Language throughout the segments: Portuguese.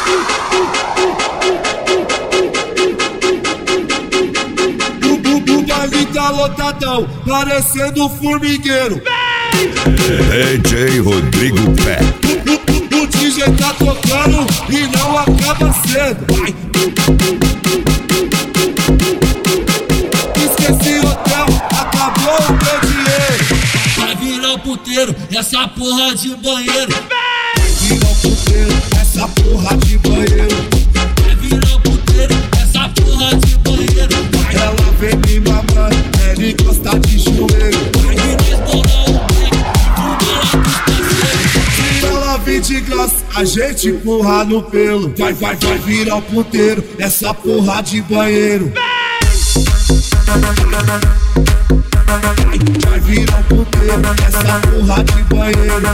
O baile tá lotadão, parecendo um formigueiro. DJ Rodrigo Pé. O DJ tá tocando e não acaba cedo. Esqueci o hotel, acabou o meu dinheiro. Vai virar o puteiro, essa porra de banheiro. Vai virar o puteiro, essa porra de banheiro. Vai virar o puteiro, essa porra de banheiro. Ela vem me mamando, ela encosta de joelho. Vai virar bolão, se ela vir de graça, a gente empurra no pelo. Vai virar o puteiro, essa porra de banheiro. Vai virar o puteiro, essa porra de banheiro.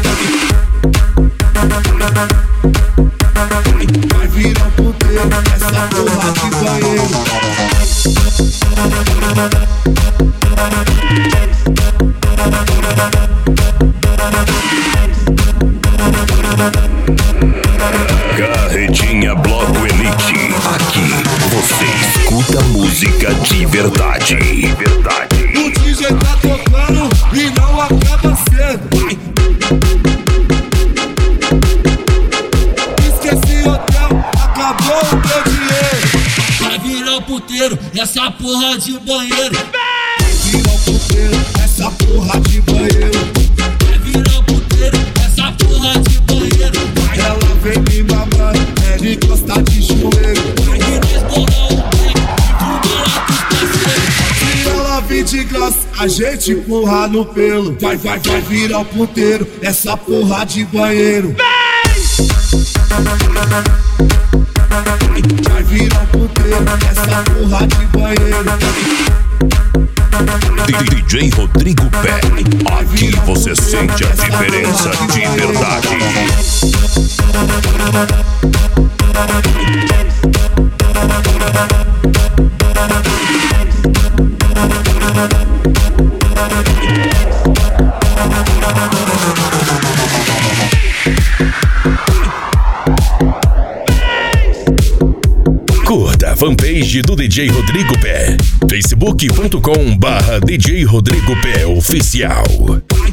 Vai virar o puteiro, essa porra de banheiro. Carretinha Bloco Elite. Aqui você escuta música de verdade. O DJ tá tocando e não acaba cedo. Esqueci o hotel, acabou o meu dinheiro. vai virar o puteiro, essa porra de banheiro. Vai virar o puteiro, essa porra de banheiro. Vai virar o puteiro, essa porra de banheiro. Ela vem me mamando, ela encosta de joelho. Vai virar bolão, se ela vir de graça, a gente empurra no pelo. Vai virar o puteiro, essa porra de banheiro. Vai virar o puteiro, essa porra de banheiro. DJ Rodrigo Pé. Aqui você sente a diferença de verdade. Curta a fanpage do DJ Rodrigo Pé. facebook.com/DJ Rodrigo Pé Oficial.